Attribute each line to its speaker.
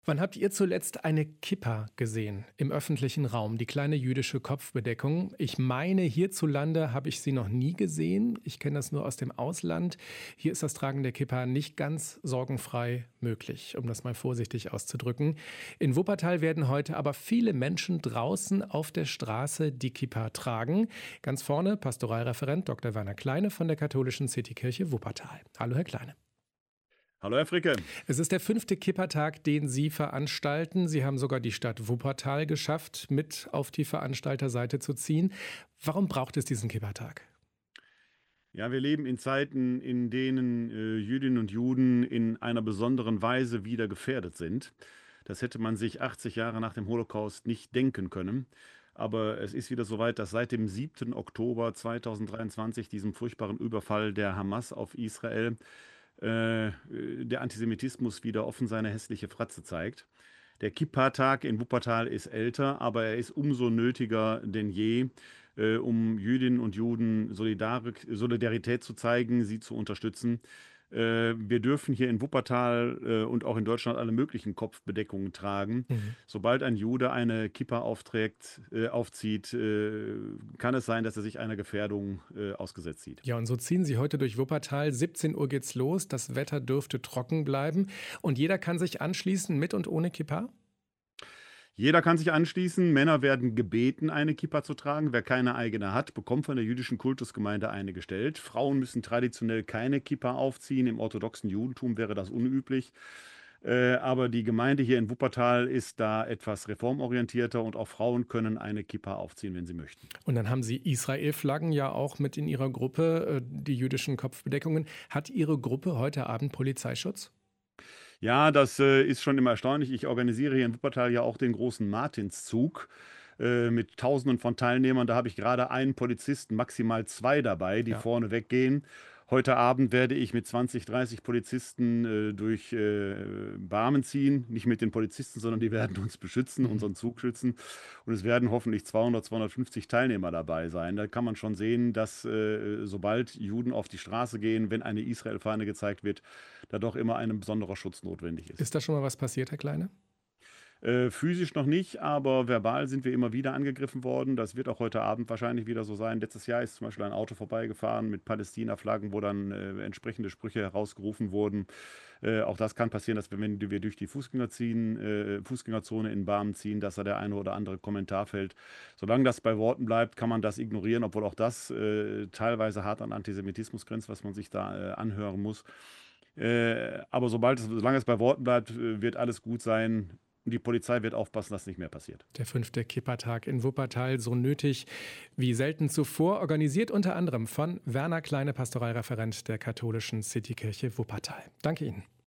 Speaker 1: Wann habt ihr zuletzt eine Kippa gesehen im öffentlichen Raum, die kleine jüdische Kopfbedeckung? Ich meine, hierzulande habe ich sie noch nie gesehen. Ich kenne das nur aus dem Ausland. Hier ist das Tragen der Kippa nicht ganz sorgenfrei möglich, um das mal vorsichtig auszudrücken. In Wuppertal werden heute aber viele Menschen draußen auf der Straße die Kippa tragen. Ganz vorne Pastoralreferent Dr. Werner Kleine von der katholischen Citykirche Wuppertal. Hallo, Herr Kleine.
Speaker 2: Hallo Herr Fricke.
Speaker 1: Es ist der 5. Kippertag, den Sie veranstalten. Sie haben sogar die Stadt Wuppertal geschafft, mit auf die Veranstalterseite zu ziehen. Warum braucht es diesen Kippertag?
Speaker 2: Ja, wir leben in Zeiten, in denen Jüdinnen und Juden in einer besonderen Weise wieder gefährdet sind. Das hätte man sich 80 Jahre nach dem Holocaust nicht denken können. Aber es ist wieder soweit, dass seit dem 7. Oktober 2023, diesem furchtbaren Überfall der Hamas auf Israel, der Antisemitismus wieder offen seine hässliche Fratze zeigt. Der Kippa-Tag in Wuppertal ist älter, aber er ist umso nötiger denn je, um Jüdinnen und Juden Solidarität zu zeigen, sie zu unterstützen. Wir dürfen hier in Wuppertal und auch in Deutschland alle möglichen Kopfbedeckungen tragen.
Speaker 1: Mhm.
Speaker 2: Sobald ein Jude eine Kippa aufzieht, kann es sein, dass er sich einer Gefährdung ausgesetzt sieht.
Speaker 1: Ja, und so ziehen Sie heute durch Wuppertal. 17 Uhr geht's los. Das Wetter dürfte trocken bleiben. Und jeder kann sich anschließen mit und ohne Kippa?
Speaker 2: Jeder kann sich anschließen. Männer werden gebeten, eine Kippa zu tragen. Wer keine eigene hat, bekommt von der jüdischen Kultusgemeinde eine gestellt. Frauen müssen traditionell keine Kippa aufziehen. Im orthodoxen Judentum wäre das unüblich. Aber die Gemeinde hier in Wuppertal ist da etwas reformorientierter und auch Frauen können eine Kippa aufziehen, wenn sie möchten.
Speaker 1: Und dann haben Sie Israel-Flaggen ja auch mit in Ihrer Gruppe, die jüdischen Kopfbedeckungen. Hat Ihre Gruppe heute Abend Polizeischutz?
Speaker 2: Ja, das ist schon immer erstaunlich. Ich organisiere hier in Wuppertal ja auch den großen Martinszug mit Tausenden von Teilnehmern. Da habe ich gerade einen Polizisten, maximal zwei dabei, die
Speaker 1: Ja.
Speaker 2: vorne weggehen. Heute Abend werde ich mit 20, 30 Polizisten durch Barmen ziehen. Nicht mit den Polizisten, sondern die werden uns beschützen,
Speaker 1: Mhm.
Speaker 2: unseren Zug schützen. Und es werden hoffentlich 200, 250 Teilnehmer dabei sein. Da kann man schon sehen, dass sobald Juden auf die Straße gehen, wenn eine Israel-Fahne gezeigt wird, da doch immer ein besonderer Schutz notwendig ist.
Speaker 1: Ist da schon mal was passiert, Herr Kleine?
Speaker 2: Physisch noch nicht, aber verbal sind wir immer wieder angegriffen worden. Das wird auch heute Abend wahrscheinlich wieder so sein. Letztes Jahr ist zum Beispiel ein Auto vorbeigefahren mit Palästina-Flaggen, wo dann entsprechende Sprüche herausgerufen wurden. Auch das kann passieren, dass wenn wir durch die Fußgängerzone in Barmen ziehen, dass da der eine oder andere Kommentar fällt. Solange das bei Worten bleibt, kann man das ignorieren, obwohl auch das teilweise hart an Antisemitismus grenzt, was man sich da anhören muss. Aber solange es bei Worten bleibt, wird alles gut sein. Und die Polizei wird aufpassen, dass nicht mehr passiert.
Speaker 1: Der 5. Kippertag in Wuppertal, so nötig wie selten zuvor, organisiert unter anderem von Werner Kleine, Pastoralreferent der katholischen Citykirche Wuppertal. Danke Ihnen.